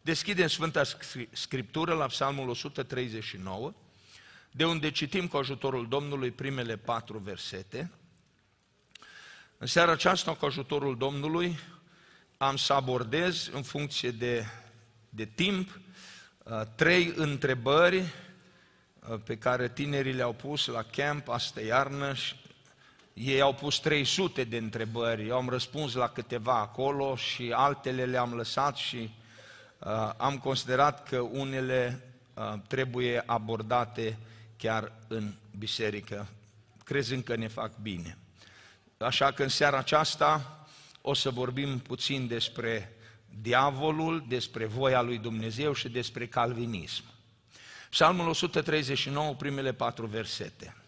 Deschidem Sfânta Scriptură la Psalmul 139, de unde citim cu ajutorul Domnului primele 4 versete. În seara aceasta, cu ajutorul Domnului, am să abordez, în funcție de timp, 3 întrebări pe care tinerii le-au pus la camp astă iarnă. Ei au pus 300 de întrebări, eu am răspuns la câteva acolo și altele le-am lăsat și am considerat că unele trebuie abordate chiar în biserică, crezând că ne fac bine. Așa că în seara aceasta o să vorbim puțin despre diavolul, despre voia lui Dumnezeu și despre calvinism. Psalmul 139, primele 4 versete.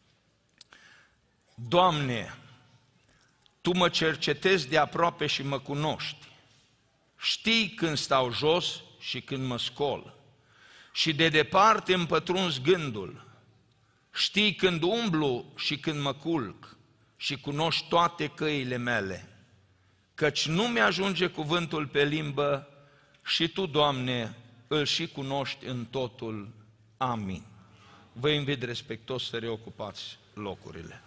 Doamne, Tu mă cercetezi de aproape și mă cunoști. Știi când stau jos și când mă scol. Și de departe îmi pătrunzi gândul. Știi când umblu și când mă culc. Și cunoști toate căile mele. Căci nu mi-ajunge cuvântul pe limbă și Tu, Doamne, îl și cunoști în totul. Amin. Vă invit respectos să reocupați locurile.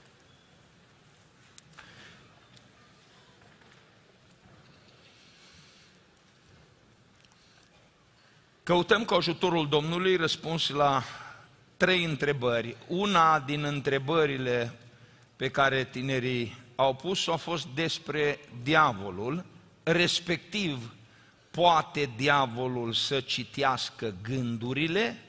Căutăm cu ajutorul Domnului răspuns la 3 întrebări. Una din întrebările pe care tinerii au pus-o a fost despre diavolul, respectiv, poate diavolul să citească gândurile?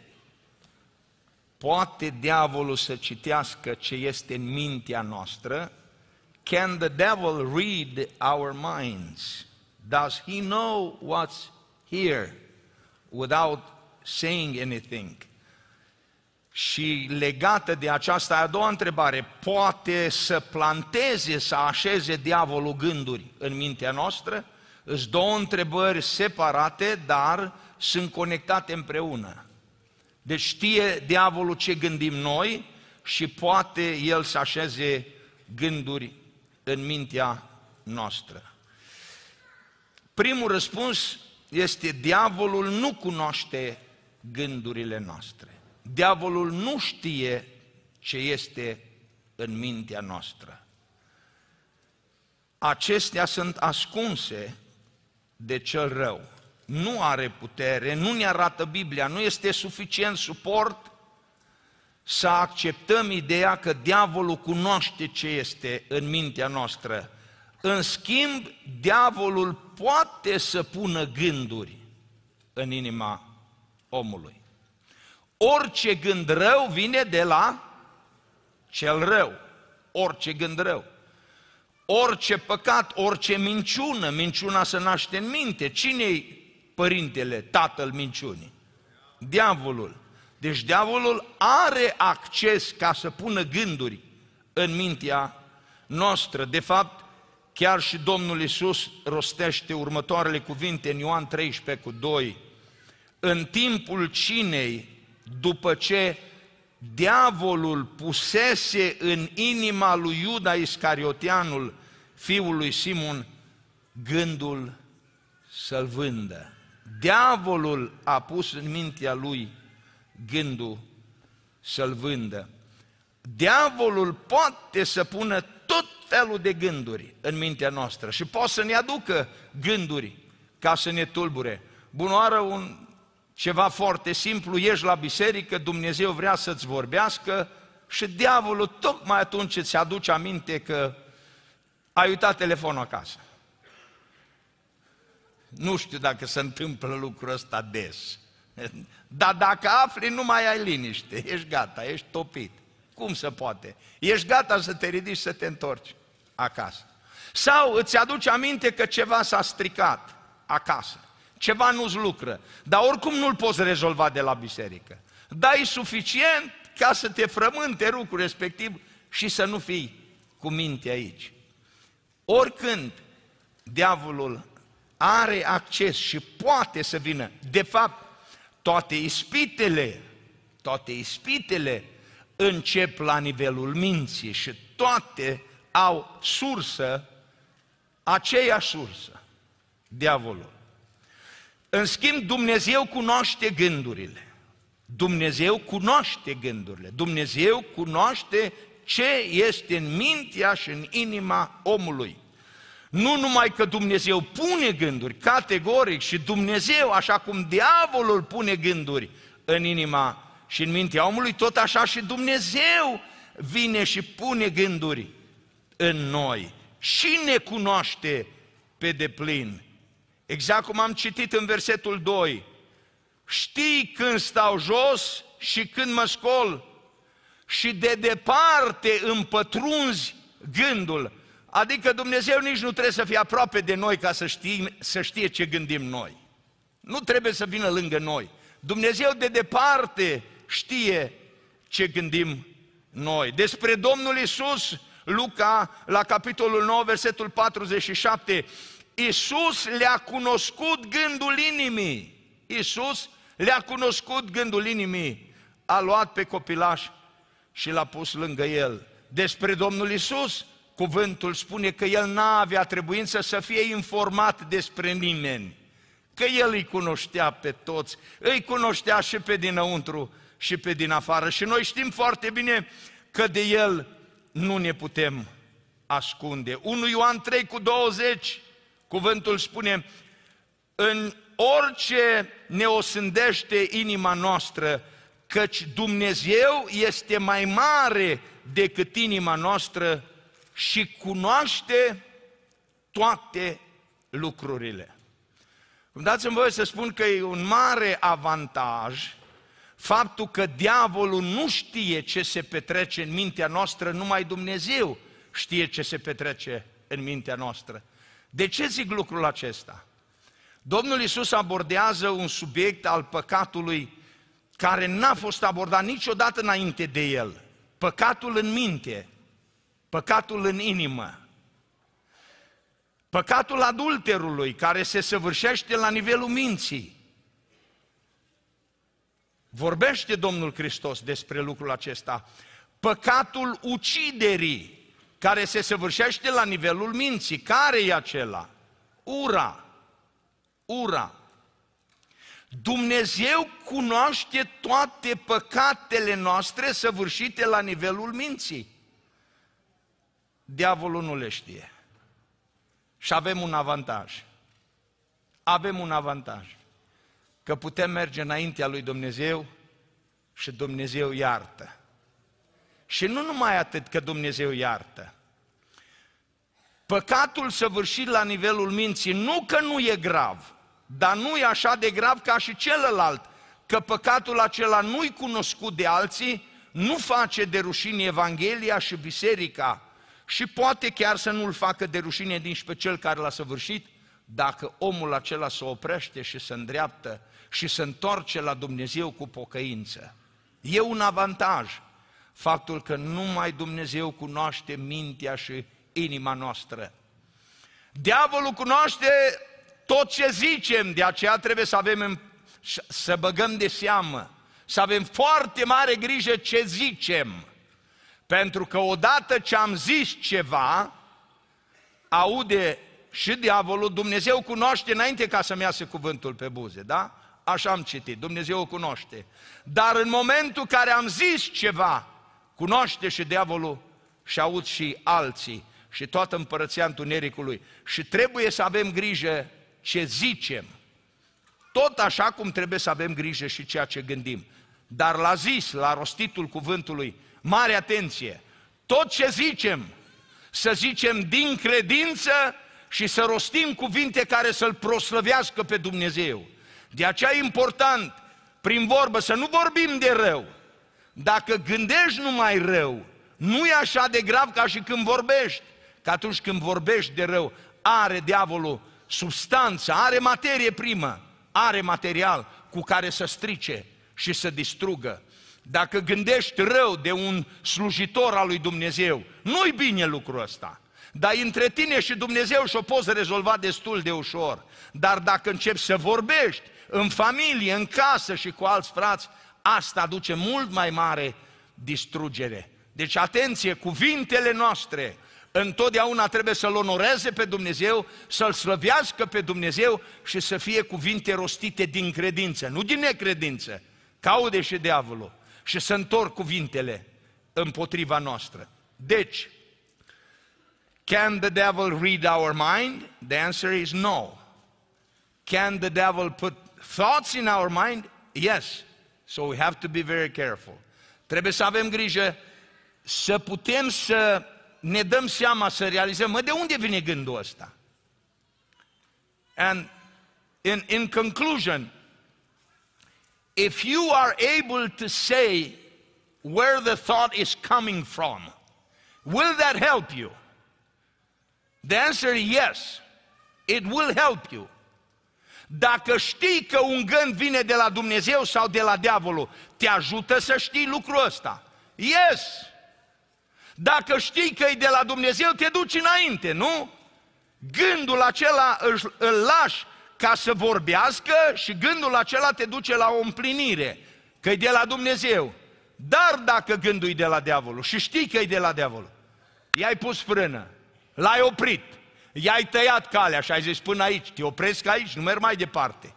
Poate diavolul să citească ce este în mintea noastră? Can the devil read our minds? Does he know what's here without saying anything? Și legată de aceasta, a doua întrebare, poate să planteze, să așeze diavolul gânduri în mintea noastră? Sunt 2 întrebări separate, dar sunt conectate împreună. Deci știe diavolul ce gândim noi și poate el să așeze gânduri în mintea noastră. Primul răspuns este: diavolul nu cunoaște gândurile noastre. Diavolul nu știe ce este în mintea noastră. Acestea sunt ascunse de cel rău. Nu are putere, nu ne arată Biblia, nu este suficient suport să acceptăm ideea că diavolul cunoaște ce este în mintea noastră. În schimb, diavolul poate să pună gânduri în inima omului. Orice gând rău vine de la cel rău. Orice gând rău. Orice păcat, orice minciună, minciuna se naște în minte. Cine-i părintele, tatăl minciunii? Diavolul. Deci diavolul are acces ca să pună gânduri în mintea noastră. De fapt, chiar și Domnul Iisus rostește următoarele cuvinte în Ioan 13:2. În timpul cinei, după ce diavolul pusese în inima lui Iuda Iscarioteanul, fiul lui Simon, gândul să-l vândă. Diavolul a pus în mintea lui gândul să-l vândă. Diavolul poate să pună tot felul de gânduri în mintea noastră și poate să ne aducă gânduri ca să ne tulbure. Bunoară, ceva foarte simplu, ești la biserică, Dumnezeu vrea să-ți vorbească și diavolul tocmai atunci îți aduce aminte că ai uitat telefonul acasă. Nu știu dacă se întâmplă lucrul ăsta des, dar dacă afli, nu mai ai liniște, ești gata, ești topit. Cum se poate? Ești gata să te ridici să te întorci acasă. Sau îți aduce aminte că ceva s-a stricat acasă, ceva nu-ți lucră, dar oricum nu-l poți rezolva de la biserică. Dai suficient ca să te frământe lucrul respectiv și să nu fii cu minte aici. Oricând diavolul are acces și poate să vină, de fapt, toate ispitele încep la nivelul minții și toate au sursă, aceeași sursă, diavolul. În schimb, Dumnezeu cunoaște gândurile. Dumnezeu cunoaște gândurile. Dumnezeu cunoaște ce este în mintea și în inima omului. Nu numai că Dumnezeu pune gânduri, categoric, și Dumnezeu, așa cum diavolul pune gânduri în inima și în mintea omului, tot așa și Dumnezeu vine și pune gânduri în noi și ne cunoaște pe deplin. Exact cum am citit în versetul 2, știi când stau jos și când mă scol și de departe împătrunzi gândul. Adică Dumnezeu nici nu trebuie să fie aproape de noi ca să știe ce gândim noi. Nu trebuie să vină lângă noi. Dumnezeu de departe știe ce gândim noi. Despre Domnul Iisus, Luca, la capitolul 9, versetul 47, Iisus le-a cunoscut gândul inimii. Iisus le-a cunoscut gândul inimii. A luat pe copilaș și l-a pus lângă el. Despre Domnul Iisus, cuvântul spune că el n-avea trebuință să fie informat despre nimeni, că el îi cunoștea pe toți, îi cunoștea și pe dinăuntru și pe din afară. Și noi știm foarte bine că de el nu ne putem ascunde. 1 Ioan 3:20, cuvântul spune, în orice ne osândește inima noastră, căci Dumnezeu este mai mare decât inima noastră și cunoaște toate lucrurile. Dați-mi voie să spun că e un mare avantaj faptul că diavolul nu știe ce se petrece în mintea noastră, numai Dumnezeu știe ce se petrece în mintea noastră. De ce zic lucrul acesta? Domnul Iisus abordează un subiect al păcatului care n-a fost abordat niciodată înainte de el. Păcatul în minte, păcatul în inimă, păcatul adulterului care se săvârșește la nivelul minții. Vorbește Domnul Hristos despre lucrul acesta. Păcatul uciderii care se săvârșește la nivelul minții. Care e acela? Ura. Ura. Dumnezeu cunoaște toate păcatele noastre săvârșite la nivelul minții. Diavolul nu le știe. Și avem un avantaj. Avem un avantaj. Că putem merge înaintea lui Dumnezeu și Dumnezeu iartă. Și nu numai atât că Dumnezeu iartă. Păcatul săvârșit la nivelul minții, nu că nu e grav, dar nu e așa de grav ca și celălalt, că păcatul acela nu-i cunoscut de alții, nu face de rușine Evanghelia și biserica și poate chiar să nu-l facă de rușine nici pe cel care l-a săvârșit, dacă omul acela se oprește și se îndreaptă și se întoarce la Dumnezeu cu pocăință. E un avantaj faptul că numai Dumnezeu cunoaște mintea și inima noastră. Diavolul cunoaște tot ce zicem, de aceea trebuie să băgăm de seamă, să avem foarte mare grijă ce zicem, pentru că odată ce am zis ceva, aude și diavolul, Dumnezeu cunoaște înainte ca să-mi iasă cuvântul pe buze, da? Așa am citit, Dumnezeu o cunoaște. Dar în momentul care am zis ceva, cunoaște și diavolul și aud și alții și toată împărăția întunericului. Și trebuie să avem grijă ce zicem. Tot așa cum trebuie să avem grijă și ceea ce gândim. Dar la zis, la rostitul cuvântului, mare atenție! Tot ce zicem, să zicem din credință și să rostim cuvinte care să-L proslăvească pe Dumnezeu. De aceea e important, prin vorbă, să nu vorbim de rău. Dacă gândești numai rău, nu e așa de grav ca și când vorbești. Că atunci când vorbești de rău, are diavolul substanță, are materie primă, are material cu care să strice și să distrugă. Dacă gândești rău de un slujitor al lui Dumnezeu, nu-i bine lucrul ăsta. Dar între tine și Dumnezeu și-o poți rezolva destul de ușor. Dar dacă începi să vorbești în familie, în casă și cu alți frați, asta aduce mult mai mare distrugere. Deci atenție, cuvintele noastre, Întotdeauna trebuie să-L onoreze pe Dumnezeu, să-L slăvească pe Dumnezeu și să fie cuvinte rostite din credință, nu din necredință, că aude și diavolul și să întorc cuvintele împotriva noastră. Deci, can the devil read our mind? The answer is no. Can the devil put thoughts in our mind? Yes. So we have to be very careful. Trebuie să avem grijă să putem să ne dăm seama, să realizăm, de unde vine gândul ăsta? And in conclusion, if you are able to say where the thought is coming from, will that help you? The answer is yes. It will help you. Dacă știi că un gând vine de la Dumnezeu sau de la diavolul, te ajută să știi lucrul ăsta? Yes! Dacă știi că e de la Dumnezeu, te duci înainte, nu? Gândul acela îl lași ca să vorbească și gândul acela te duce la o împlinire, că e de la Dumnezeu. Dar dacă gândul e de la diavolul și știi că e de la diavolul, i-ai pus frână, l-ai oprit, i-ai tăiat calea și ai zis până aici, te opresc aici, nu merg mai departe.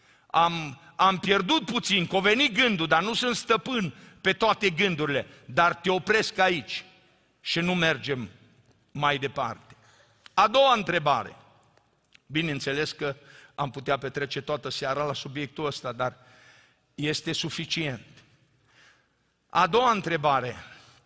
Am pierdut puțin, că a venit gândul, dar nu sunt stăpân pe toate gândurile, dar te opresc aici și nu mergem mai departe. A doua întrebare. Bineînțeles că am putea petrece toată seara la subiectul ăsta, dar este suficient. A doua întrebare.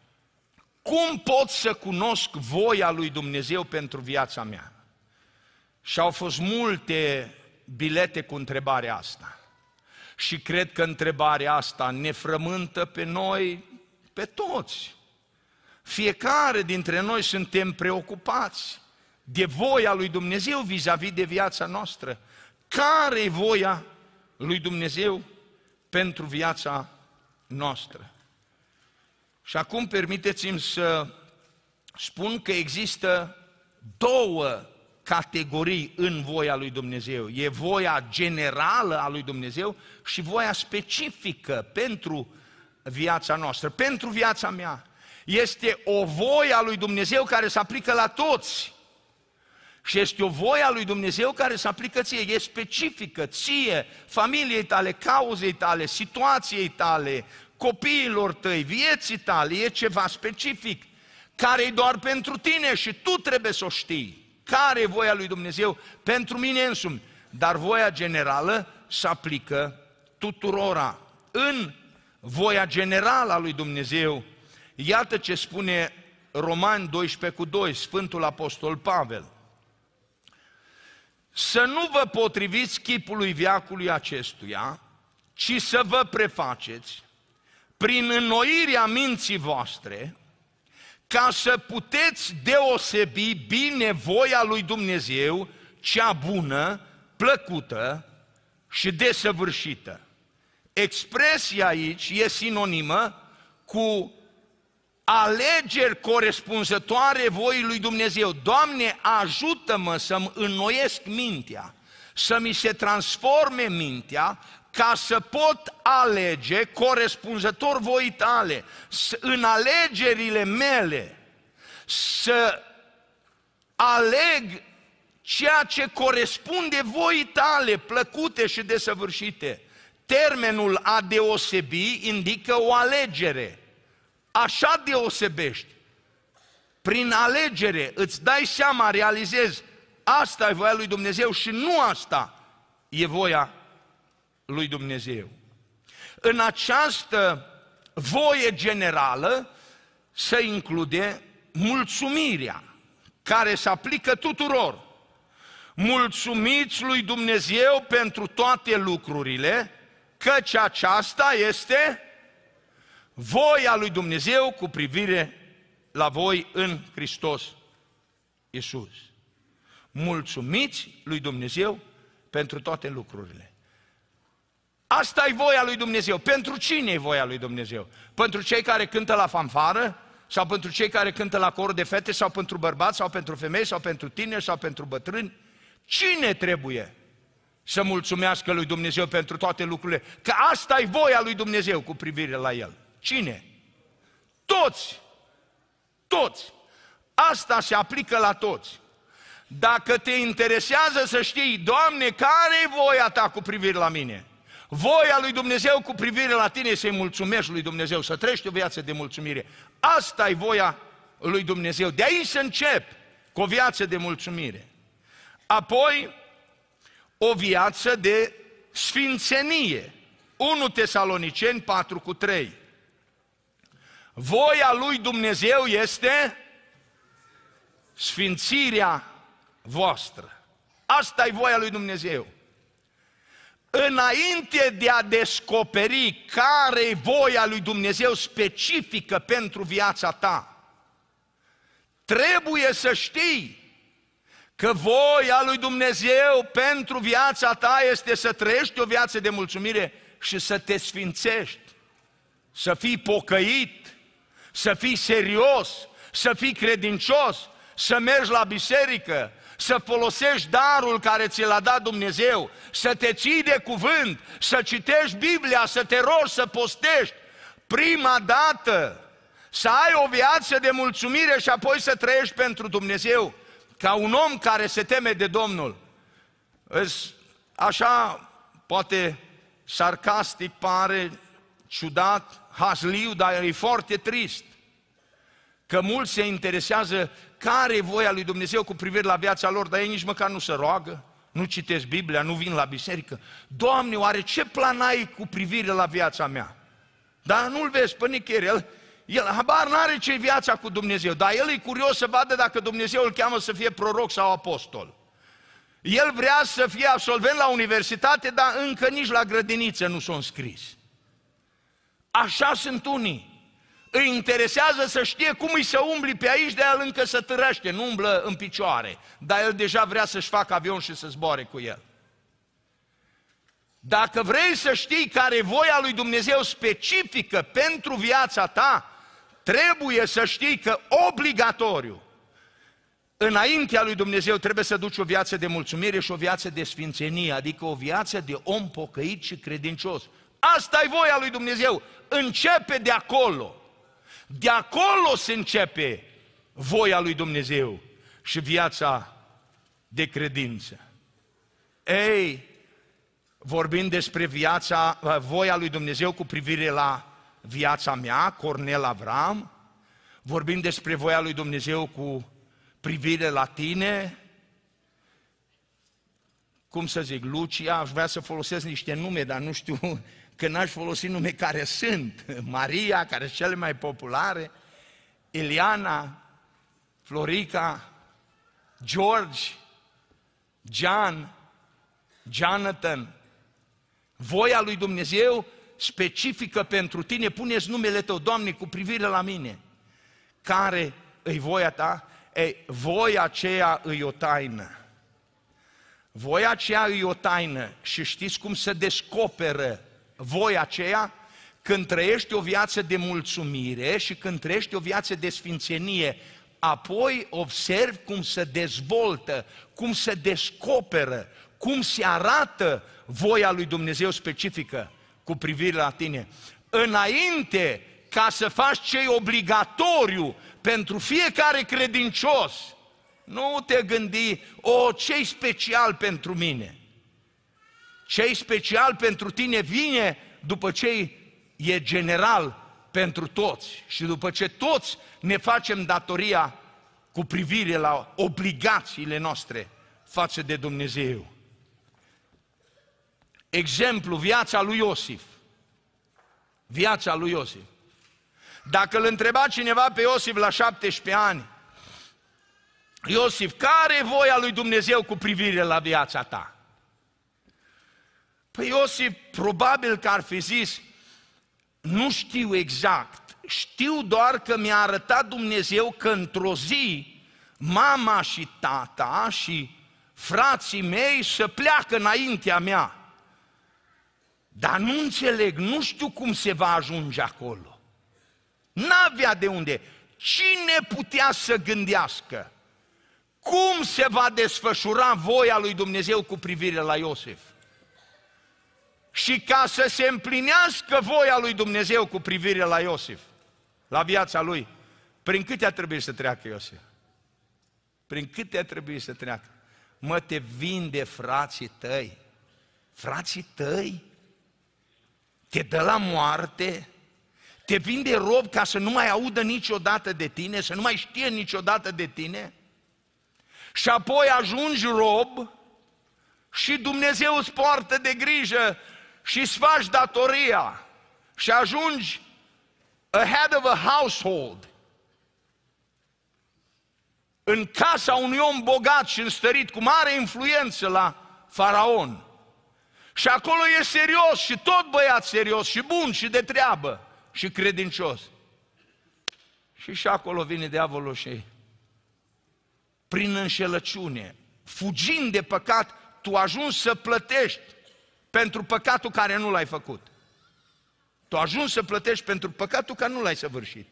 Cum pot să cunosc voia lui Dumnezeu pentru viața mea? Și au fost multe bilete cu întrebarea asta. Și cred că întrebarea asta ne frământă pe noi, pe toți. Fiecare dintre noi suntem preocupați de voia lui Dumnezeu vis-a-vis de viața noastră. Care e voia lui Dumnezeu pentru viața noastră? Și acum permiteți-mi să spun că există două categorii în voia lui Dumnezeu. E voia generală a lui Dumnezeu și voia specifică pentru viața noastră, pentru viața mea. Este o voie a lui Dumnezeu care se aplică la toți. Și este o voie a lui Dumnezeu care se aplică ție, e specifică ție, familiei tale, cauzei tale, situației tale, copiilor tăi, vieții tale, e ceva specific, care e doar pentru tine și tu trebuie să o știi. Care e voia lui Dumnezeu pentru mine însumi? Dar voia generală se aplică tuturora. În voia generală a lui Dumnezeu, iată ce spune Romani 12:2, Sfântul Apostol Pavel. Să nu vă potriviți chipului veacului acestuia, ci să vă prefaceți prin înnoirea minții voastre, ca să puteți deosebi bine voia lui Dumnezeu, cea bună, plăcută și desăvârșită. Expresia aici e sinonimă cu alegeri corespunzătoare voii lui Dumnezeu. Doamne, ajută-mă să-mi înnoiesc mintea, să mi se transforme mintea, ca să pot alege corespunzător voii tale, în alegerile mele, să aleg ceea ce corespunde voii tale, plăcute și desăvârșite. Termenul a deosebi indică o alegere. Așa deosebești. Prin alegere îți dai seama, realizezi, asta e voia lui Dumnezeu și nu asta e voia lui Dumnezeu. În această voie generală se include mulțumirea, care se aplică tuturor. Mulțumiți lui Dumnezeu pentru toate lucrurile, căci aceasta este voia lui Dumnezeu cu privire la voi în Hristos Iisus. Mulțumiți lui Dumnezeu pentru toate lucrurile. Asta e voia lui Dumnezeu. Pentru cine e voia lui Dumnezeu? Pentru cei care cântă la fanfară? Sau pentru cei care cântă la cor de fete? Sau pentru bărbați? Sau pentru femei? Sau pentru tineri? Sau pentru bătrâni? Cine trebuie să mulțumească lui Dumnezeu pentru toate lucrurile? Că asta e voia lui Dumnezeu cu privire la El. Cine? Toți! Toți! Asta se aplică la toți. Dacă te interesează să știi, Doamne, care e voia Ta cu privire la mine? Voia lui Dumnezeu cu privire la tine, să-i mulțumești lui Dumnezeu, să trăiești o viață de mulțumire. Asta e voia lui Dumnezeu. De aici să începi cu o viață de mulțumire. Apoi, o viață de sfințenie. 1 Tesaloniceni 4:3. Voia lui Dumnezeu este sfințirea voastră. Asta e voia lui Dumnezeu. Înainte de a descoperi care e voia lui Dumnezeu specifică pentru viața ta, trebuie să știi că voia lui Dumnezeu pentru viața ta este să trăiești o viață de mulțumire și să te sfințești, să fii pocăit, să fii serios, să fii credincios, să mergi la biserică, să folosești darul care ți l-a dat Dumnezeu, să te ții de cuvânt, să citești Biblia, să te rogi, să postești. Prima dată să ai o viață de mulțumire și apoi să trăiești pentru Dumnezeu, ca un om care se teme de Domnul. Așa, poate sarcastic pare, ciudat, hazliu, dar e foarte trist că mulți se interesează care e voia lui Dumnezeu cu privire la viața lor, dar ei nici măcar nu se roagă, nu citesc Biblia, nu vin la biserică. Doamne, oare ce plan ai cu privire la viața mea? Dar nu-l vezi pe nicăieri, el habar n-are ce-i viața cu Dumnezeu, dar el e curios să vadă dacă Dumnezeu îl cheamă să fie proroc sau apostol. El vrea să fie absolvent la universitate, dar încă nici la grădiniță nu s-a înscris. Așa sunt unii. Îi interesează să știe cum îi să umbli pe aici, de el încă să târăște, nu umblă în picioare, dar el deja vrea să-și facă avion și să zboare cu el. Dacă vrei să știi care e voia lui Dumnezeu specifică pentru viața ta, trebuie să știi că obligatoriu, înaintea lui Dumnezeu trebuie să duci o viață de mulțumire și o viață de sfințenie, adică o viață de om pocăit și credincios. Asta e voia lui Dumnezeu, începe de acolo. De acolo se începe voia lui Dumnezeu și viața de credință. Ei, vorbim despre voia lui Dumnezeu cu privire la viața mea, Cornel Avram, vorbim despre voia lui Dumnezeu cu privire la tine, cum să zic, Lucia, aș vrea să folosesc niște nume, dar nu știu că n-aș folosi nume care sunt, Maria, care sunt cele mai populare, Eliana, Florica, George, John, Jonathan. Voia lui Dumnezeu specifică pentru tine, puneți numele tău, Doamne, cu privire la mine. Care îi voia ta? Ei, voia aceea îi o taină. Voia aceea îi o taină și știți cum se descoperă voia aceea? Când trăiești o viață de mulțumire și când trăiești o viață de sfințenie, apoi observi cum se dezvoltă, cum se descoperă, cum se arată voia lui Dumnezeu specifică cu privire la tine. Înainte ca să faci ce e obligatoriu pentru fiecare credincios, nu te gândi, ce-i special pentru mine? Ce-i special pentru tine vine după ce e general pentru toți și după ce toți ne facem datoria cu privire la obligațiile noastre față de Dumnezeu. Exemplu, viața lui Iosif. Viața lui Iosif. Dacă îl întreba cineva pe Iosif la 17 ani, Iosif, care e voia lui Dumnezeu cu privire la viața ta? Păi Iosif probabil că ar fi zis, nu știu exact, știu doar că mi-a arătat Dumnezeu că într-o zi mama și tata și frații mei să pleacă înaintea mea. Dar nu înțeleg, nu știu cum se va ajunge acolo. N-avea de unde. Cine putea să gândească cum se va desfășura voia lui Dumnezeu cu privire la Iosif? Și ca să se împlinească voia lui Dumnezeu cu privire la Iosif, la viața lui, prin câte a trebuit să treacă Iosif? Prin câte trebuie să treacă? Mă, te vinde frații tăi. Frații tăi? Te dă la moarte? Te vinde rob ca să nu mai audă niciodată de tine, să nu mai știe niciodată de tine? Și apoi ajungi rob și Dumnezeu îți poartă de grijă și îți faci datoria și ajungi a head of a household în casa unui om bogat și înstărit, cu mare influență la faraon. Și acolo e serios și tot băiat serios și bun și de treabă și credincios. Și acolo vine diavolul și prin înșelăciune, fugind de păcat, tu ajungi să plătești pentru păcatul care nu l-ai făcut. Tu ajungi să plătești pentru păcatul care nu l-ai săvârșit.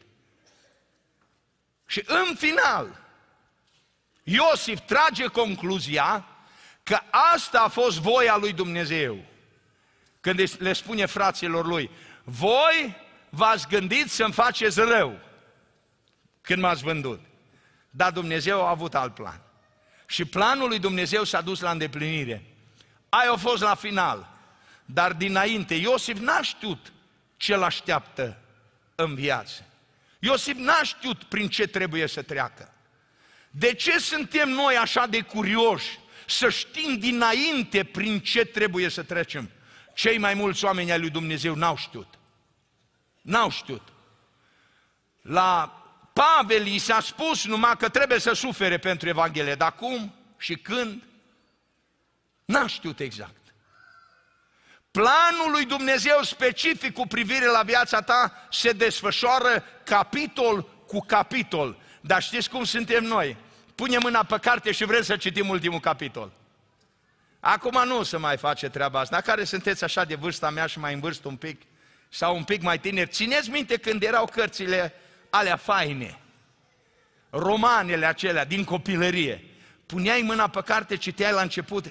Și în final, Iosif trage concluzia că asta a fost voia lui Dumnezeu. Când le spune fraților lui, voi v-ați gândit să-mi faceți rău când m-ați vândut. Dar Dumnezeu a avut alt plan. Și planul lui Dumnezeu s-a dus la îndeplinire. Aia a fost la final. Dar dinainte, Iosif n-a știut ce l-așteaptă în viață. Iosif n-a știut prin ce trebuie să treacă. De ce suntem noi așa de curioși să știm dinainte prin ce trebuie să trecem? Cei mai mulți oameni ai lui Dumnezeu n-au știut. N-au știut. La Pavel i s-a spus numai că trebuie să sufere pentru Evanghelie, dar cum și când? N-a știut exact. Planul lui Dumnezeu specific cu privire la viața ta se desfășoară capitol cu capitol. Dar știți cum suntem noi? Punem mâna pe carte și vrem să citim ultimul capitol. Acum nu se mai face treaba asta. Care sunteți așa de vârsta mea și mai în vârstă un pic, sau un pic mai tineri, țineți minte când erau cărțile alea faine, romanele acelea din copilărie. Puneai mâna pe carte, citeai la început.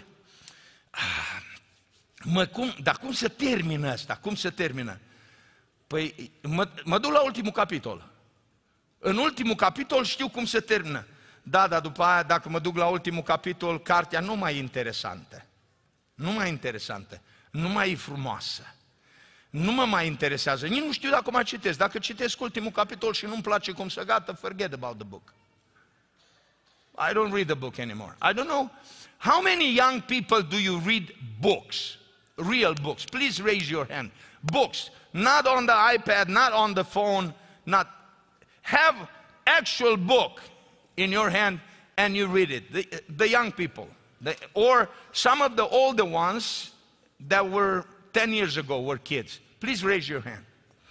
Dar cum se termină asta? Cum se termină? Păi mă duc la ultimul capitol. În ultimul capitol știu cum se termină. Da, dar după aia, dacă mă duc la ultimul capitol, cartea nu mai e interesantă. Nu mai e interesantă. Nu mai e frumoasă. Nu mă mai interesează. Nici nu știu dacă mai citesc. Dacă citesc ultimul capitol și nu-mi place cum se gata, forget about the book. I don't read the book anymore. I don't know. How many young people do you read books? Real books. Please raise your hand. Books. Not on the iPad, not on the phone, not... Have actual book in your hand and you read it. The young people. Or some of the older ones that were 10 years ago were kids. Please raise your hand.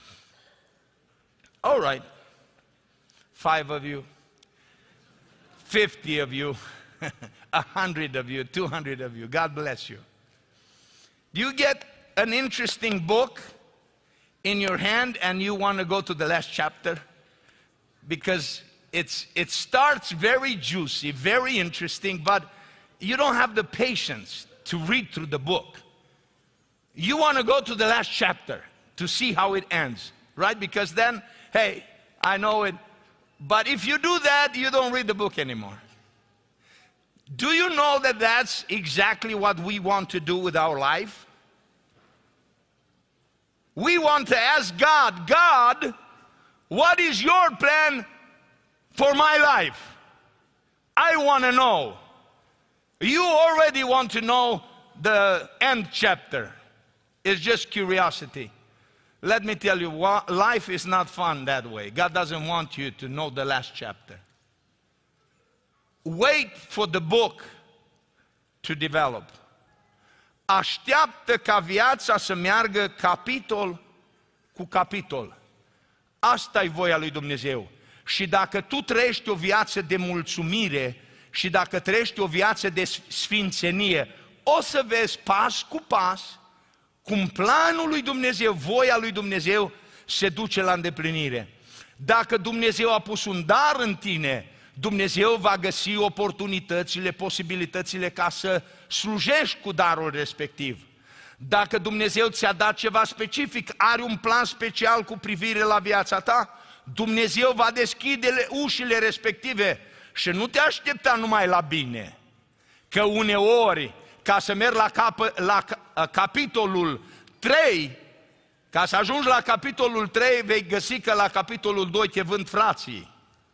All right. 5 of you. 50 of you. 100 of you. 200 of you. God bless you. Do you get an interesting book in your hand and you want to go to the last chapter? Because it starts very juicy, very interesting, but you don't have the patience to read through the book. You want to go to the last chapter to see how it ends, right? Because then, hey, I know it. But if you do that, you don't read the book anymore. Do you know that that's exactly what we want to do with our life? We want to ask God, God, what is your plan for my life? I want to know. You already want to know the end chapter. It's just curiosity. Let me tell you, life is not fun that way. God doesn't want you to know the last chapter. Wait for the book to develop. Așteaptă ca viața să meargă capitol cu capitol. Asta e voia lui Dumnezeu. Și dacă tu trăiești o viață de mulțumire și dacă trăiești o viață de sfințenie, o să vezi pas cu pas cum planul lui Dumnezeu, voia lui Dumnezeu se duce la îndeplinire. Dacă Dumnezeu a pus un dar în tine, Dumnezeu va găsi oportunitățile, posibilitățile ca să slujești cu darul respectiv. Dacă Dumnezeu ți-a dat ceva specific, are un plan special cu privire la viața ta, Dumnezeu va deschide ușile respective Și nu te aștepta numai la bine, că uneori, ca să mergi la capitolul 3, ca să ajungi la capitolul 3, vei găsi că la capitolul 2 te vând frații.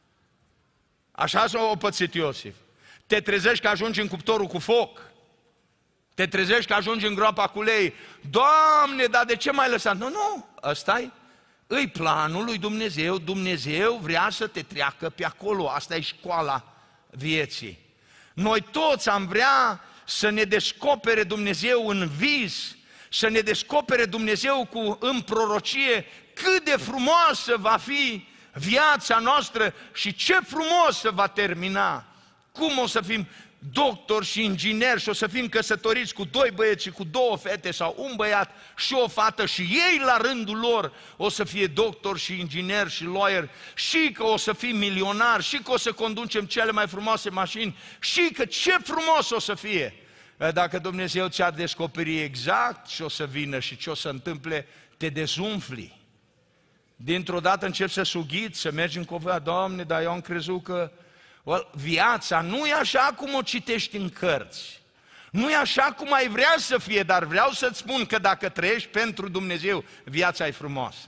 Așa s-a pățit Iosif. Te trezești că ajungi în cuptorul cu foc. Te trezești că ajungi în groapa cu lei. Doamne, dar de ce m-ai lăsat? Nu, ăsta-i planul lui Dumnezeu. Dumnezeu vrea să te treacă pe acolo. Asta e școala vieții. Noi toți am vrea să ne descopere Dumnezeu în vis, să ne descopere Dumnezeu în prorocie cât de frumoasă va fi viața noastră și ce frumos se va termina. Cum o să fim doctori și ingineri și o să fim căsătoriți cu 2 băieți și cu 2 fete sau un băiat și o fată și ei la rândul lor o să fie doctori și ingineri și lawyer și că o să fim milionari și că o să conducem cele mai frumoase mașini și că ce frumos o să fie. Dacă Dumnezeu ți-ar descoperi exact ce o să vină și ce o să întâmple, te dezumfli. Dintr-o dată începi să sughiți, să mergi în covea, Doamne, dar eu am crezut că viața nu e așa cum o citești în cărți. Nu e așa cum ai vrea să fie, dar vreau să-ți spun că dacă trăiești pentru Dumnezeu, viața e frumoasă.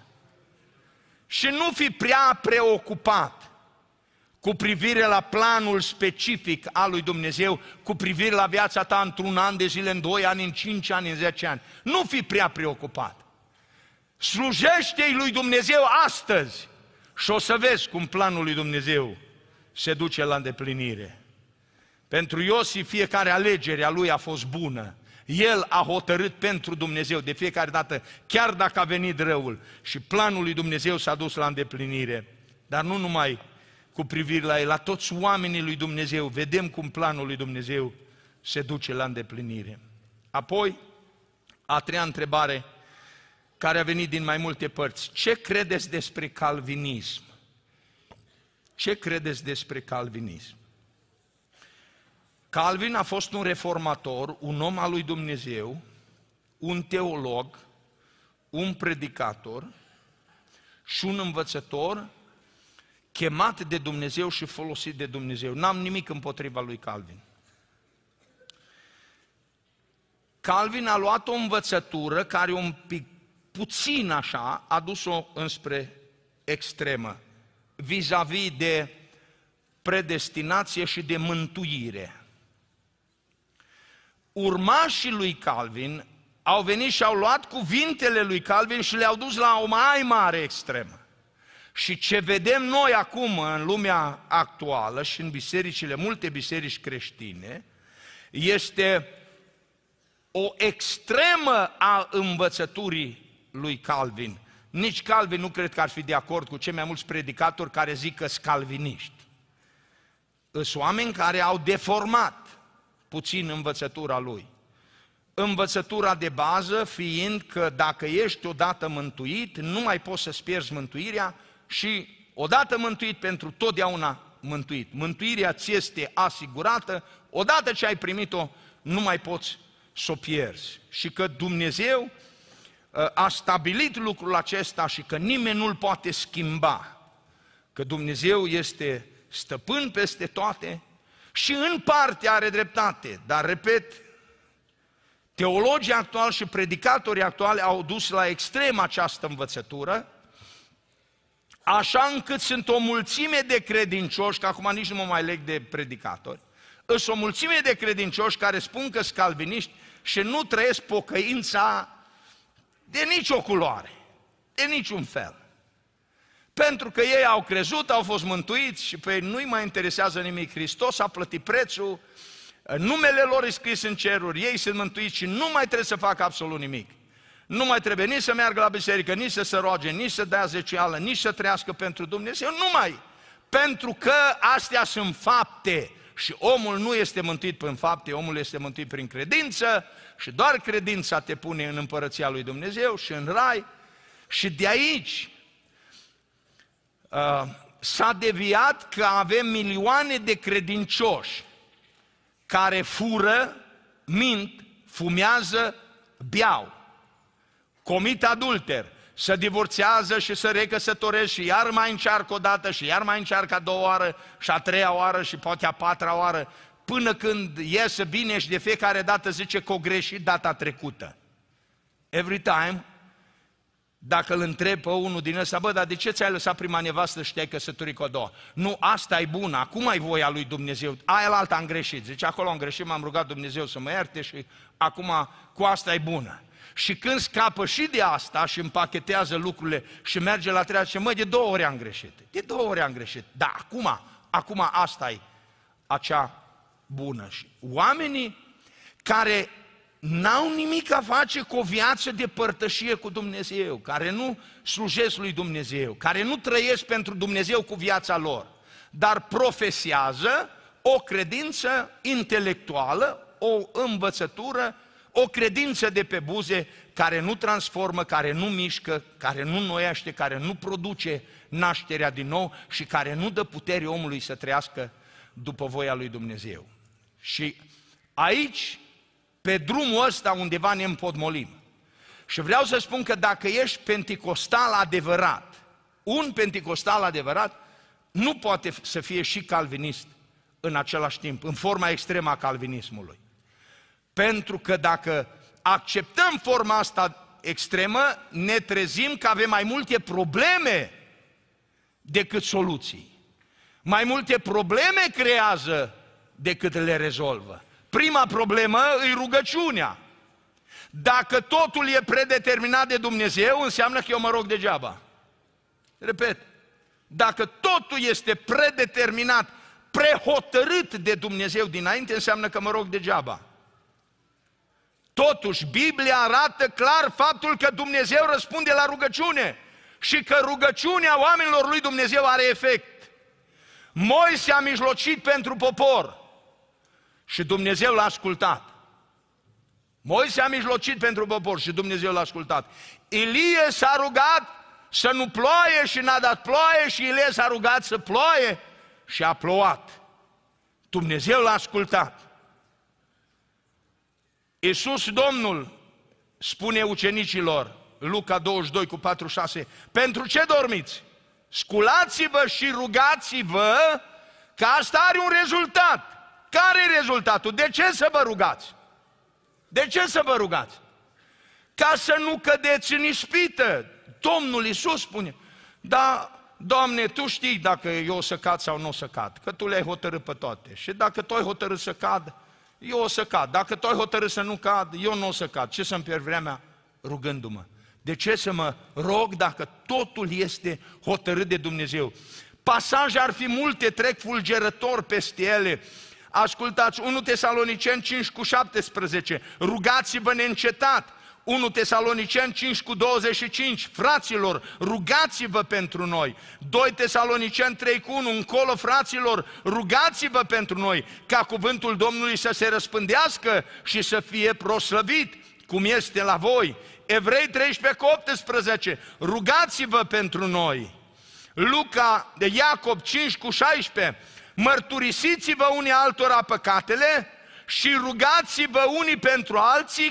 Și nu fi prea preocupat cu privire la planul specific al lui Dumnezeu, cu privire la viața ta într-un an de zile, în 2 ani, în 5 ani, în 10 ani. Nu fi prea preocupat. Slujește-i lui Dumnezeu astăzi și o să vezi cum planul lui Dumnezeu se duce la îndeplinire. Pentru Iosif fiecare alegere a lui a fost bună. El a hotărât pentru Dumnezeu de fiecare dată, chiar dacă a venit răul, și planul lui Dumnezeu s-a dus la îndeplinire. Dar nu numai cu privire la el, la toți oamenii lui Dumnezeu, vedem cum planul lui Dumnezeu se duce la îndeplinire. Apoi, a treia întrebare, care a venit din mai multe părți. Ce credeți despre calvinism? Ce credeți despre calvinism? Calvin a fost un reformator, un om al lui Dumnezeu, un teolog, un predicator și un învățător chemat de Dumnezeu și folosit de Dumnezeu. N-am nimic împotriva lui Calvin. Calvin a luat o învățătură care un pic puțin așa a dus-o înspre extremă, vis-a-vis de predestinație și de mântuire. Urmașii lui Calvin au venit și au luat cuvintele lui Calvin și le-au dus la o mai mare extremă. Și ce vedem noi acum în lumea actuală și în bisericile, multe biserici creștine, este o extremă a învățăturii lui Calvin. Nici Calvin nu cred că ar fi de acord cu cei mai mulți predicatori care zic că sunt calviniști. Sunt oameni care au deformat puțin învățătura lui. Învățătura de bază fiind că dacă ești odată mântuit, nu mai poți să-ți pierzi mântuirea și odată mântuit, pentru totdeauna mântuit. Mântuirea ți este asigurată, odată ce ai primit-o, nu mai poți să o pierzi. Și că Dumnezeu a stabilit lucrul acesta și că nimeni nu-l poate schimba. Că Dumnezeu este stăpân peste toate și în parte are dreptate. Dar, repet, teologii actuali și predicatorii actuali au dus la extrem această învățătură, așa încât sunt o mulțime de credincioși, că acum nici nu mă mai leg de predicatori, sunt o mulțime de credincioși care spun că sunt calviniști și nu trăiesc pocăința de nicio culoare, de niciun fel. Pentru că ei au crezut, au fost mântuiți și pe ei nu-i mai interesează nimic. Hristos a plătit prețul, numele lor e scris în ceruri, ei sunt mântuiți și nu mai trebuie să facă absolut nimic. Nu mai trebuie nici să meargă la biserică, nici să se roage, nici să dea zeciuială, nici să trăiască pentru Dumnezeu, numai. Pentru că astea sunt fapte și omul nu este mântuit prin fapte, omul este mântuit prin credință și doar credința te pune în împărăția lui Dumnezeu și în rai. Și de aici s-a deviat că avem milioane de credincioși care fură, mint, fumează, beau, comit adulter, se divorțează și se recăsătoresc și iar mai încearcă o dată și iar mai încearcă a doua oară și a treia oară și poate a patra oară, până când iese bine și de fiecare dată zice că o greșit data trecută. Every time, dacă îl întreb pe unul din ăsta, bă, dar de ce ți-ai lăsat prima nevastă și te-ai căsătorit cu a doua? Nu, asta e bună, acum ai voia lui Dumnezeu, aia la alta am greșit. Zice, acolo am greșit, m-am rugat Dumnezeu să mă ierte și acum cu asta e bună. Și când scapă și de asta și împachetează lucrurile și merge la treabă, zice, mă, de 2 ori am greșit, de 2 ori am greșit, da, acum asta e acea bună. Și oamenii care n-au nimic a face cu o viață de părtășie cu Dumnezeu, care nu slujesc lui Dumnezeu, care nu trăiesc pentru Dumnezeu cu viața lor, dar profesează o credință intelectuală, o învățătură, o credință de pe buze care nu transformă, care nu mișcă, care nu înnoiește, care nu produce nașterea din nou și care nu dă putere omului să trăiască după voia lui Dumnezeu. Și aici, pe drumul ăsta undeva ne împotmolim. Și vreau să spun că dacă ești penticostal adevărat, un penticostal adevărat nu poate să fie și calvinist în același timp, în forma extremă a calvinismului. Pentru că dacă acceptăm forma asta extremă, ne trezim că avem mai multe probleme decât soluții. Mai multe probleme creează decât le rezolvă. Prima problemă e rugăciunea. Dacă totul e predeterminat de Dumnezeu, înseamnă că eu mă rog degeaba. Repet, dacă totul este predeterminat, prehotărât de Dumnezeu dinainte, înseamnă că mă rog degeaba. Totuși, Biblia arată clar faptul că Dumnezeu răspunde la rugăciune și că rugăciunea oamenilor lui Dumnezeu are efect. Moise a mijlocit pentru popor și Dumnezeu l-a ascultat. Moise a mijlocit pentru popor și Dumnezeu l-a ascultat. Ilie s-a rugat să nu ploaie și n-a dat ploaie și Ilie s-a rugat să ploaie și a plouat. Dumnezeu l-a ascultat. Iisus Domnul spune ucenicilor, Luca 22 cu 46, pentru ce dormiți? Sculați-vă și rugați-vă, că asta are un rezultat. Care e rezultatul? De ce să vă rugați? De ce să vă rugați? Ca să nu cădeți în ispită. Domnul Iisus spune, da, Doamne, Tu știi dacă eu o să cad sau nu o să cad, că Tu le-ai hotărât pe toate. Și dacă Tu ai hotărât să cad, eu o să cad. Dacă Tu ai hotărât să nu cad, eu nu o să cad. Ce să-mi pierd vremea rugându-mă? De ce să mă rog dacă totul este hotărât de Dumnezeu? Pasaje ar fi multe, trec fulgerător peste ele. Ascultați, 1 Tesaloniceni 5 cu 17, rugați-vă neîncetat. 1 Tesaloniceni 5 cu 25, fraților, rugați-vă pentru noi. 2 Tesaloniceni 3 cu 1, încolo, fraților, rugați-vă pentru noi, ca cuvântul Domnului să se răspândească și să fie proslăvit, cum este la voi. Evrei 13 cu 18, rugați-vă pentru noi. Luca de Iacob 5 cu 16, mărturisiți-vă unii altora păcatele și rugați-vă unii pentru alții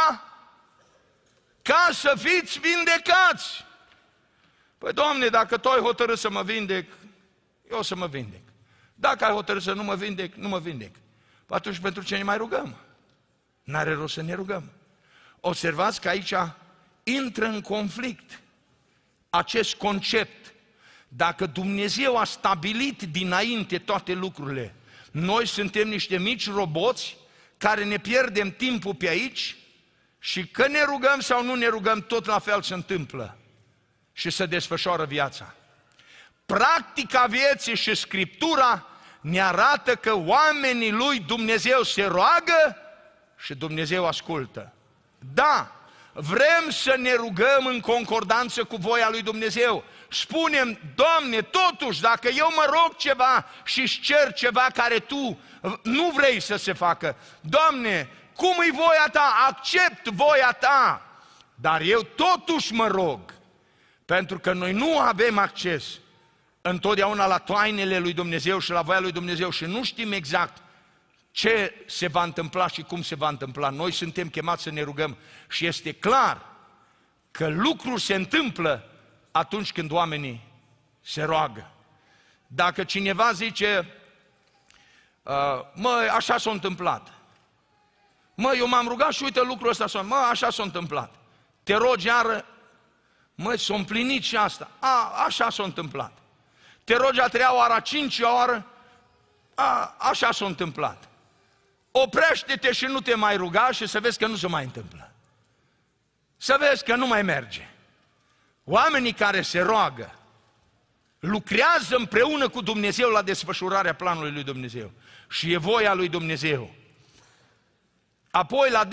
ca să fiți vindecați. Păi, Doamne, dacă Tu ai hotărât să mă vindec, eu o să mă vindec. Dacă ai hotărât să nu mă vindec, nu mă vindec. Păi atunci pentru ce ne mai rugăm? N-are rost să ne rugăm. Observați că aici intră în conflict acest concept. Dacă Dumnezeu a stabilit dinainte toate lucrurile, noi suntem niște mici roboți care ne pierdem timpul pe aici și că ne rugăm sau nu ne rugăm, tot la fel se întâmplă și se desfășoară viața. Practica vieții și Scriptura ne arată că oamenii lui Dumnezeu se roagă și Dumnezeu ascultă. Da, vrem să ne rugăm în concordanță cu voia lui Dumnezeu. Spunem, Doamne, totuși, dacă eu mă rog ceva și îți cer ceva care Tu nu vrei să se facă, Doamne, cum e voia Ta? Accept voia Ta. Dar eu totuși mă rog, pentru că noi nu avem acces întotdeauna la tainele lui Dumnezeu și la voia lui Dumnezeu și nu știm exact ce se va întâmpla și cum se va întâmpla. Noi suntem chemați să ne rugăm și este clar că lucruri se întâmplă atunci când oamenii se roagă. Dacă cineva zice, mă, așa s-a întâmplat. Mă, eu m-am rugat și uite lucrul ăsta, mă, așa s-a întâmplat. Te rogi iară, mă, s-a împlinit și asta. Așa s-a întâmplat. Te rogi a 3-a oară, a 5-a oară, așa s-a întâmplat. Oprește-te și nu te mai ruga și să vezi că nu se mai întâmplă. Să vezi că nu mai merge. Oamenii care se roagă lucrează împreună cu Dumnezeu la desfășurarea planului lui Dumnezeu. Și e voia lui Dumnezeu. Apoi la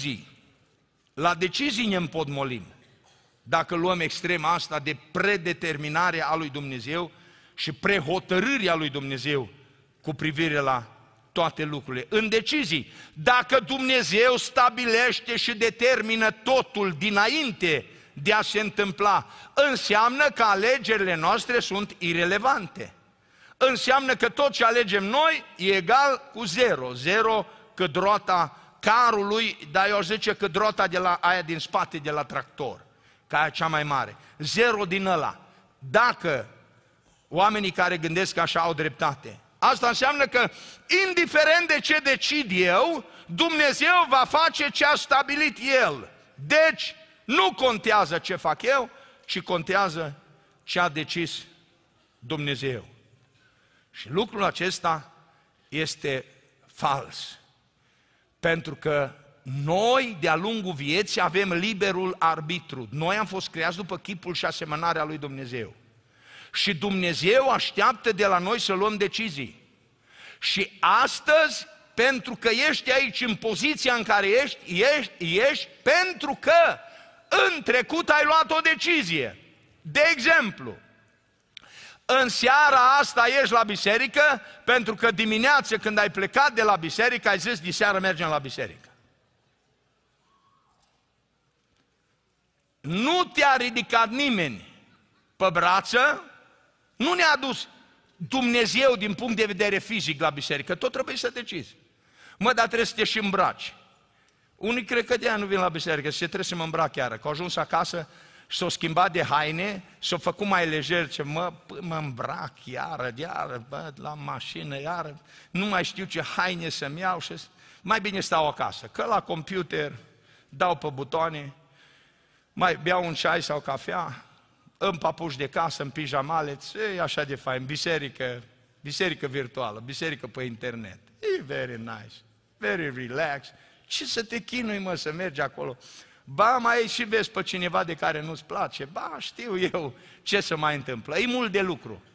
decizii ne împotmolim. Dacă luăm extrema asta de predeterminare a lui Dumnezeu și prehotărârea lui Dumnezeu cu privire la toate lucrurile. În decizii, dacă Dumnezeu stabilește și determină totul dinainte de a se întâmpla, înseamnă că alegerile noastre sunt irelevante. Înseamnă că tot ce alegem noi e egal cu 0. 0 cât roata carului, dar eu aș zice că roata de la aia din spate de la tractor, ca aia cea mai mare. 0 din ăla. Dacă oamenii care gândesc așa au dreptate, asta înseamnă că, indiferent de ce decid eu, Dumnezeu va face ce a stabilit El. Deci, nu contează ce fac eu, ci contează ce a decis Dumnezeu. Și lucrul acesta este fals. Pentru că noi, de-a lungul vieții, avem liberul arbitru. Noi am fost creați după chipul și asemănarea lui Dumnezeu. Și Dumnezeu așteaptă de la noi să luăm decizii. Și astăzi, pentru că ești aici în poziția în care ești pentru că în trecut ai luat o decizie. De exemplu, în seara asta ești la biserică pentru că dimineață când ai plecat de la biserică ai zis, diseară mergem la biserică. Nu te-a ridicat nimeni pe brață, nu ne-a dus Dumnezeu din punct de vedere fizic la biserică, tot trebuie să decizi. Mă, dar trebuie să te și îmbraci. Unii cred că de-aia nu vin la biserică, se trebuie să mă îmbrac iară, că au ajuns acasă și s-au schimbat de haine, s-au făcut mai lejer, ce mă îmbrac iară, bă, la mașină, iară, nu mai știu ce haine să-mi iau și mai bine stau acasă, că la computer dau pe butoane, mai beau un ceai sau cafea, în papuși de casă, în pijamale, e așa de fain, biserică virtuală, biserică pe internet, e very nice, very relaxed, ce să te chinui, mă, să mergi acolo? Ba, mai și vezi pe cineva de care nu-ți place, ba, știu eu ce să mai întâmplă, e mult de lucru.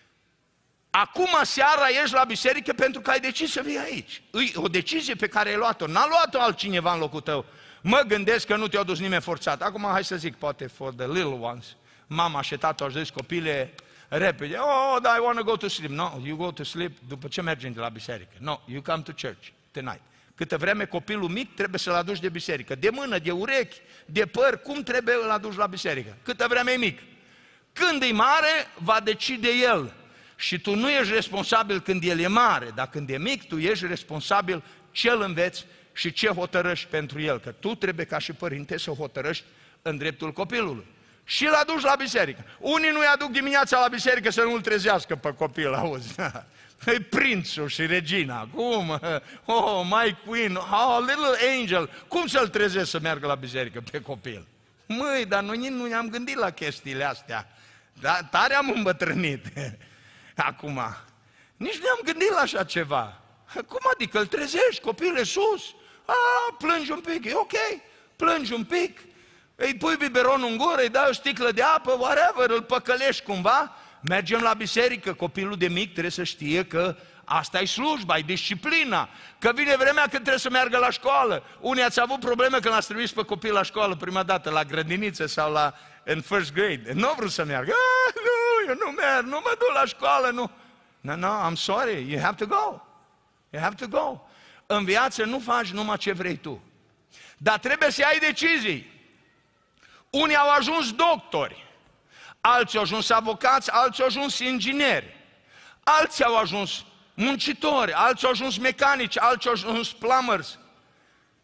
Acum seara ești la biserică pentru că ai decis să vii aici. E o decizie pe care ai luat-o, n-a luat-o altcineva în locul tău. Mă gândesc că nu te-a dus nimeni forțat. Acum hai să zic, poate for the little ones, mama și tata au zis copile repede, oh, I want to go to sleep. No, you go to sleep după ce mergem de la biserică. No, you come to church tonight. Câtă vreme copilul mic trebuie să-l aduci de biserică. De mână, de urechi, de păr, cum trebuie să-l aduci la biserică? Câtă vreme e mic. Când e mare, va decide el. Și tu nu ești responsabil când el e mare, dar când e mic, tu ești responsabil ce îl înveți și ce hotărăști pentru el. Că tu trebuie ca și părinte să hotărăști în dreptul copilului. Și îl aduci la biserică. Unii nu-i aduc dimineața la biserică să nu-l trezească pe copil, auzi? E prințul și regina, cum? Oh, my queen, oh, little angel. Cum să-l trezesc să meargă la biserică pe copil? Măi, dar noi nu ne-am gândit la chestiile astea. Dar tare am îmbătrânit. Acum, nici nu am gândit la așa ceva. Cum adică îl trezești, copile sus? Plângi un pic, e ok, plângi un pic, îi pui biberonul în gură, îi dai o sticlă de apă, whatever, îl păcălești cumva, mergem la biserică, copilul de mic trebuie să știe că asta e slujba, e disciplina, că vine vremea când trebuie să meargă la școală. Unii ați avut probleme când l-ați trimis pe copil la școală prima dată, la grădiniță sau în first grade. Nu vreau să meargă. Nu, eu nu merg, nu mă duc la școală, nu. No, I'm sorry, you have to go. You have to go. În viață nu faci numai ce vrei tu. Dar trebuie să ai decizii. Unii au ajuns doctori, alții au ajuns avocați, alții au ajuns ingineri, alții au ajuns muncitori, alții au ajuns mecanici, alții au ajuns plumbers.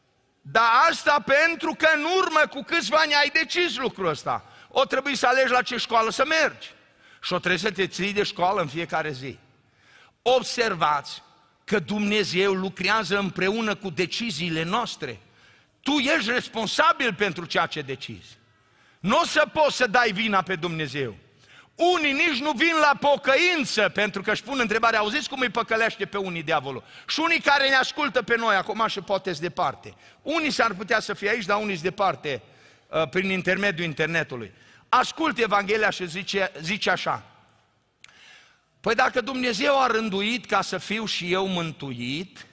Dar asta pentru că în urmă cu câțiva ani ai decis lucrul ăsta. O trebuie să alegi la ce școală să mergi. Și o trebuie să te ții de școală în fiecare zi. Observați că Dumnezeu lucrează împreună cu deciziile noastre. Tu ești responsabil pentru ceea ce decizi. Nu o să poți să dai vina pe Dumnezeu. Unii nici nu vin la pocăință pentru că își pun întrebarea, auziți cum îi păcălește pe unii diavolul? Și unii care ne ascultă pe noi acum și poate-s departe. Unii s-ar putea să fie aici, dar unii-s departe prin intermediul internetului. Ascult Evanghelia și zice așa. Păi dacă Dumnezeu a rânduit ca să fiu și eu mântuit,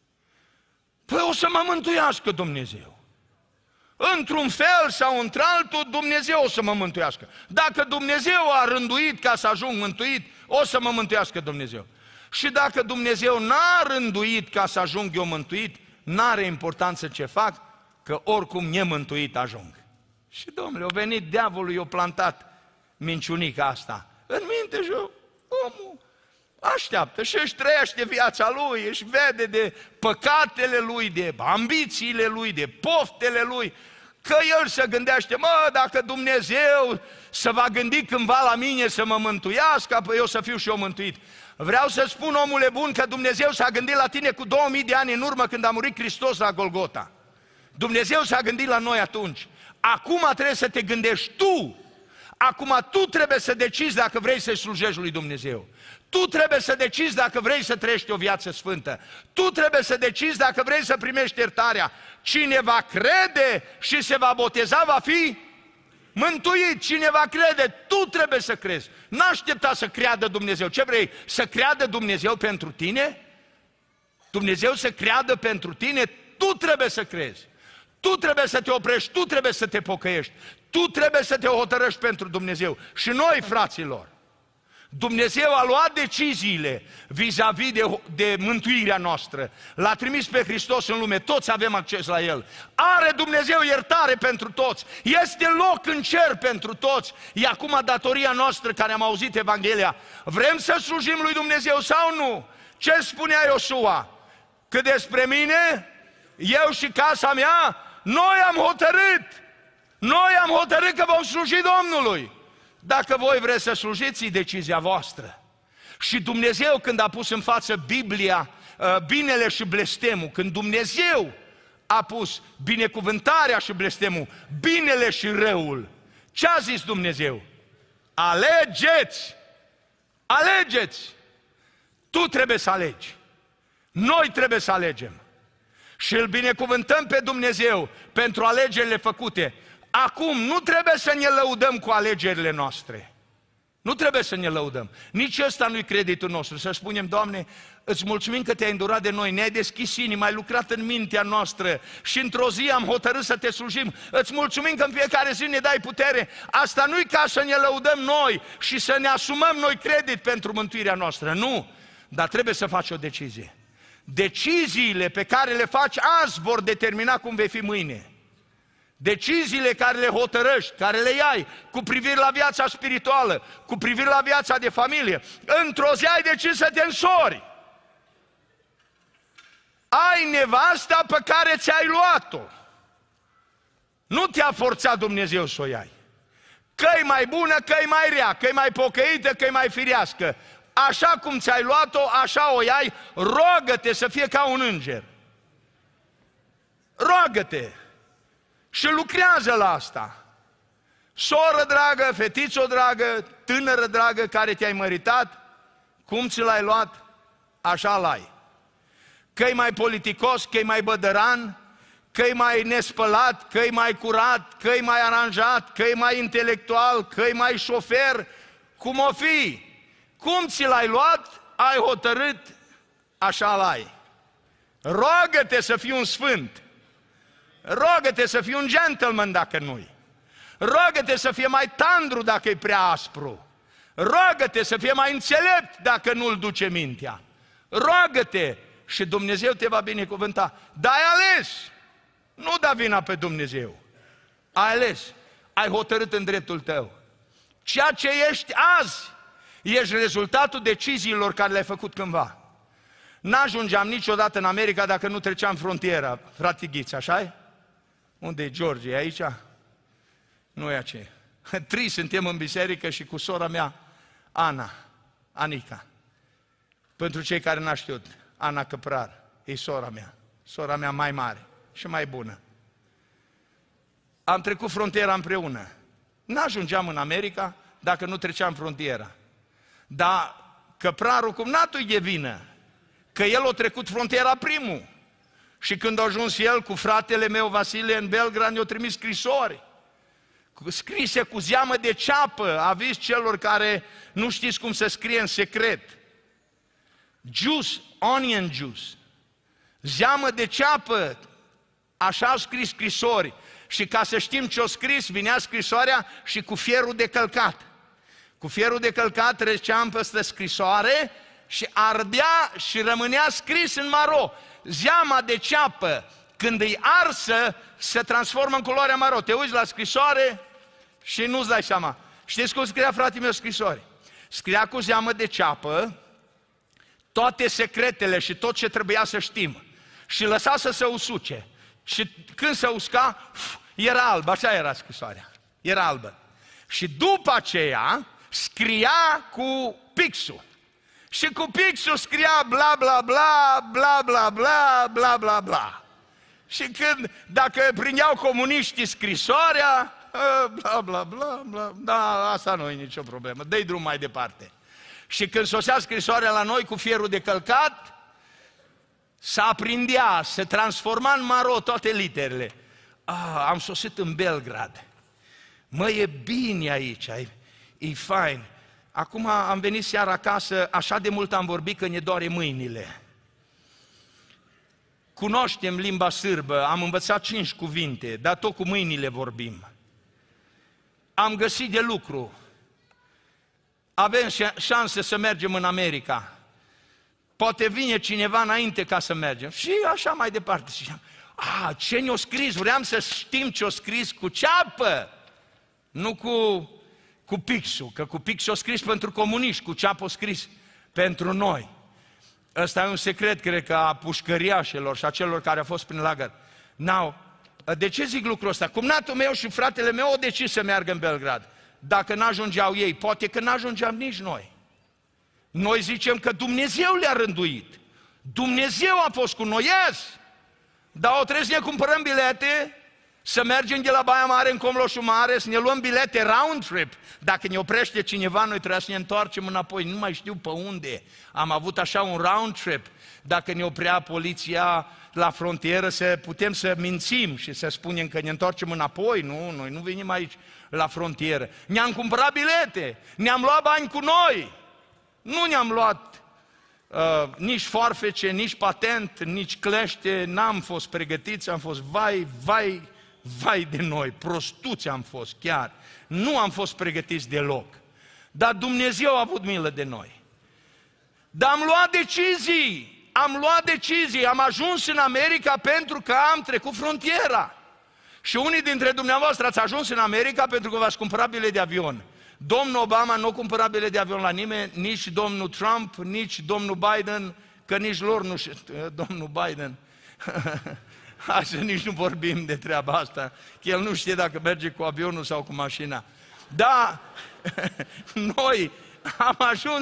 păi o să mă mântuiască Dumnezeu. Într-un fel sau într-altul, Dumnezeu o să mă mântuiască. Dacă Dumnezeu a rânduit ca să ajung mântuit, o să mă mântuiască Dumnezeu. Și dacă Dumnezeu n-a rânduit ca să ajung eu mântuit, n-are importanță ce fac, că oricum nemântuit ajung. Și Domnule, a venit diavolul, i-a plantat minciunica asta în minte și omul așteaptă și își trăiește viața lui, își vede de păcatele lui, de ambițiile lui, de poftele lui, că el se gândește, dacă Dumnezeu se va gândi cândva la mine să mă mântuiască, apoi eu să fiu și eu mântuit. Vreau să spun, omule bun, că Dumnezeu s-a gândit la tine cu 2000 de ani în urmă când a murit Hristos la Golgota. Dumnezeu s-a gândit la noi atunci. Acum trebuie să te gândești tu. Acum tu trebuie să decizi dacă vrei să-i slujești lui Dumnezeu. Tu trebuie să decizi dacă vrei să trăiești o viață sfântă. Tu trebuie să decizi dacă vrei să primești iertarea. Cine va crede și se va boteza va fi mântuit. Cine va crede, tu trebuie să crezi. N-aștepta să creadă Dumnezeu. Ce vrei? Să creadă Dumnezeu pentru tine? Dumnezeu să creadă pentru tine? Tu trebuie să crezi. Tu trebuie să te oprești, tu trebuie să te pocăiești. Tu trebuie să te hotărăști pentru Dumnezeu. Și noi, fraților, Dumnezeu a luat deciziile vis-a-vis de mântuirea noastră. L-a trimis pe Hristos în lume, toți avem acces la El. Are Dumnezeu iertare pentru toți. Este loc în cer pentru toți. E acum datoria noastră care am auzit Evanghelia. Vrem să slujim lui Dumnezeu sau nu? Ce spunea Iosua? Că despre mine, eu și casa mea, noi am hotărât că vom sluji Domnului. Dacă voi vreți să slujiți, e decizia voastră. Și Dumnezeu, când a pus în față Biblia binele și blestemul, când Dumnezeu a pus binecuvântarea și blestemul, binele și răul, ce a zis Dumnezeu? Alegeți! Alegeți! Tu trebuie să alegi. Noi trebuie să alegem. Și îl binecuvântăm pe Dumnezeu pentru alegerile făcute. Acum nu trebuie să ne lăudăm cu alegerile noastre. Nu trebuie să ne lăudăm. Nici ăsta nu-i creditul nostru. Să spunem, Doamne, îți mulțumim că te-ai îndurat de noi, ne-ai deschis inima, ai lucrat în mintea noastră și într-o zi am hotărât să te slujim. Îți mulțumim că în fiecare zi ne dai putere. Asta nu-i ca să ne lăudăm noi și să ne asumăm noi credit pentru mântuirea noastră. Nu, dar trebuie să faci o decizie. Deciziile pe care le faci azi vor determina cum vei fi mâine. Deciziile care le hotărăști, care le iai cu privire la viața spirituală, cu privire la viața de familie, într-o zi ai decis să te însori. Ai nevasta pe care ți-ai luat-o. Nu te-a forțat Dumnezeu să o iai. Că-i mai bună, că-i mai rea, că-i mai pocăită, că-i mai firească. Așa cum ți-ai luat-o, așa o iai, roagă-te să fie ca un înger. Roagă-te și lucrează la asta. Soră dragă, fetiță dragă, tânără dragă care te-ai măritat, cum ți l-ai luat, așa l-ai. Că-i mai politicos, că-i mai bădăran, că-i mai nespălat, că-i mai curat, că-i mai aranjat, că-i mai intelectual, că-i mai șofer, cum o fi. Cum ți l-ai luat, ai hotărât, așa l-ai. Roagă-te să fii un sfânt. Roagă-te să fii un gentleman dacă nu-i. Roagă-te să fie mai tandru dacă e prea aspru. Roagă-te să fie mai înțelept dacă nu-l duce mintea. Roagă-te și Dumnezeu te va binecuvânta. Dar ai ales. Nu da vina pe Dumnezeu. Ai ales. Ai hotărât în dreptul tău. Ceea ce ești azi, ești rezultatul deciziilor care le-ai făcut cândva. N-ajungeam niciodată în America dacă nu treceam frontiera, frate Ghiță, așa-i? Unde e George? E aici? Nu e aceea. 3 suntem în biserică și cu sora mea, Anica. Pentru cei care n-au știut, Ana Căprar, e sora mea mai mare și mai bună. Am trecut frontiera împreună. N-ajungeam în America dacă nu treceam frontiera. Dar Căprarul cumnatul e vină, că el a trecut frontiera primul. Și când a ajuns el cu fratele meu Vasile în Belgrad, ne-a trimis scrisori. Scrise cu zeamă de ceapă, aviz celor care nu știți cum să scrie în secret. Juice, onion juice. Zeamă de ceapă, așa au scris scrisori. Și ca să știm ce-o scris, vinea scrisoarea și cu fierul de călcat. Cu fierul de călcat treceam peste scrisoare și ardea și rămânea scris în maro. Zeama de ceapă, când e arsă, se transformă în culoarea maro. Te uiți la scrisoare și nu-ți dai seama. Știți cum scria fratele meu scrisori? Scria cu zeamă de ceapă toate secretele și tot ce trebuia să știm. Și lăsa să se usuce. Și când se usca, era alb, așa era scrisoarea. Era albă. Și după aceea scria cu pixul. Și cu pixul scria bla bla bla, bla bla bla, bla bla bla. Și când, dacă prindeau comuniștii scrisoarea, bla bla bla bla, da, asta nu e nicio problemă, dă-i drum mai departe. Și când sosea scrisoarea la noi cu fierul de călcat, se aprindea, se transforma în maro toate literele. Am sosit în Belgrad. Mă, e bine aici, e fain. Acum am venit seara acasă, așa de mult am vorbit că ne doare mâinile. Cunoaștem limba sârbă, am învățat 5 cuvinte, dar tot cu mâinile vorbim. Am găsit de lucru. Avem șanse să mergem în America. Poate vine cineva înainte ca să mergem. Și așa mai departe. Ce ne-o scris? Vreau să știm ce-o scris cu ceapă, nu cu pixul, că cu pixul o scris pentru comuniști, cu ceapă o scris pentru noi. Ăsta e un secret, cred că, a pușcăriașilor și a celor care au fost prin lagăr. De ce zic lucrul ăsta? Cumnatul meu și fratele meu au decis să meargă în Belgrad. Dacă n-ajungeau ei, poate că n-ajungeam nici noi. Noi zicem că Dumnezeu le-a rânduit. Dumnezeu a fost cu noi, dar o trebuie să ne cumpărăm bilete, să mergem de la Baia Mare în Comloșul Mare, să ne luăm bilete round trip. Dacă ne oprește cineva, noi trebuie să ne întoarcem înapoi. Nu mai știu pe unde. Am avut așa un round trip. Dacă ne oprea poliția la frontieră, putem să mințim și să spunem că ne întoarcem înapoi. Nu, noi nu venim aici la frontieră. Ne-am cumpărat bilete, ne-am luat bani cu noi. Nu ne-am luat nici foarfece, nici patent, nici clește, n-am fost pregătiți, am fost vai de noi, prostuți am fost chiar. Nu am fost pregătiți deloc. Dar Dumnezeu a avut milă de noi. Dar am luat decizii, am ajuns în America pentru că am trecut frontiera. Și unii dintre dumneavoastră ați ajuns în America pentru că v-ați cumpărat bilet de avion. Domnul Obama nu cumpăra bilet de avion la nimeni, nici domnul Trump, nici domnul Biden, că nici lor nu știu, domnul Biden. Hai să nici nu vorbim de treaba asta, că el nu știe dacă merge cu avionul sau cu mașina. Da, noi am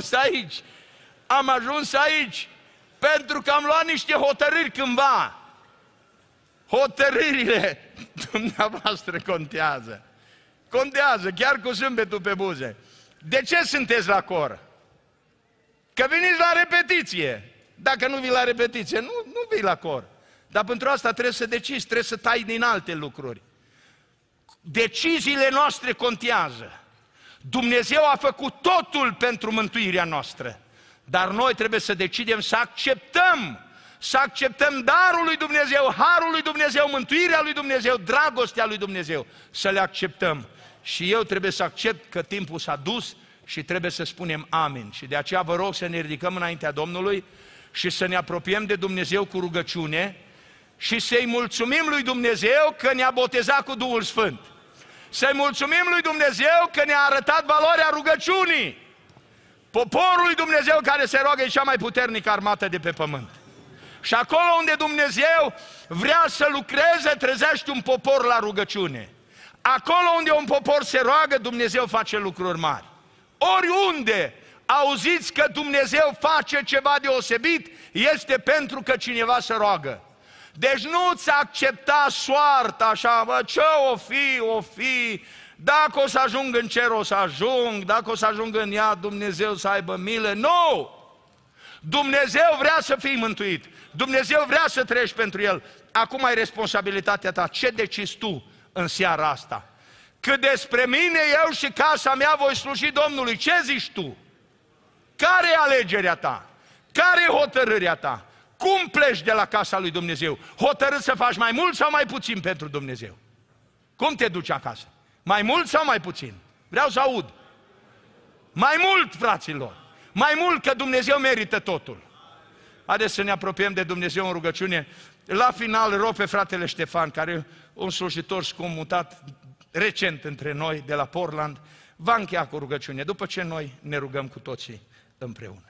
ajuns aici pentru că am luat niște hotărâri cândva. Hotărârile dumneavoastră contează. Contează, chiar cu zâmbetul pe buze. De ce sunteți la cor? Că veniți la repetiție. Dacă nu vii la repetiție, nu vii la cor. Dar pentru asta trebuie să decizi, trebuie să tai din alte lucruri. Deciziile noastre contează. Dumnezeu a făcut totul pentru mântuirea noastră. Dar noi trebuie să decidem să acceptăm darul lui Dumnezeu, harul lui Dumnezeu, mântuirea lui Dumnezeu, dragostea lui Dumnezeu, să le acceptăm. Și eu trebuie să accept că timpul s-a dus și trebuie să spunem amin. Și de aceea vă rog să ne ridicăm înaintea Domnului și să ne apropiem de Dumnezeu cu rugăciune și să-i mulțumim lui Dumnezeu că ne-a botezat cu Duhul Sfânt. Să-i mulțumim lui Dumnezeu că ne-a arătat valoarea rugăciunii. Poporul lui Dumnezeu care se roagă e cea mai puternică armată de pe pământ. Și acolo unde Dumnezeu vrea să lucreze, trezește un popor la rugăciune. Acolo unde un popor se roagă, Dumnezeu face lucruri mari. Oriunde auziți că Dumnezeu face ceva deosebit, este pentru că cineva se roagă. Deci nu-ți accepta soarta așa, bă, ce o fi, dacă o să ajung în cer o să ajung, dacă o să ajung în iad, Dumnezeu să aibă milă. Nu! Dumnezeu vrea să fii mântuit, Dumnezeu vrea să treci pentru El. Acum ai responsabilitatea ta, ce decizi tu în seara asta? Că despre mine, eu și casa mea voi sluji Domnului, ce zici tu? Care e alegerea ta? Care e hotărârea ta? Cum pleci de la casa lui Dumnezeu? Hotărât să faci mai mult sau mai puțin pentru Dumnezeu? Cum te duci acasă? Mai mult sau mai puțin? Vreau să aud. Mai mult, fraților! Mai mult, că Dumnezeu merită totul. Haideți să ne apropiem de Dumnezeu în rugăciune. La final rog pe fratele Ștefan, care e un slujitor scomutat recent între noi de la Portland, va încheia cu rugăciune, după ce noi ne rugăm cu toții împreună.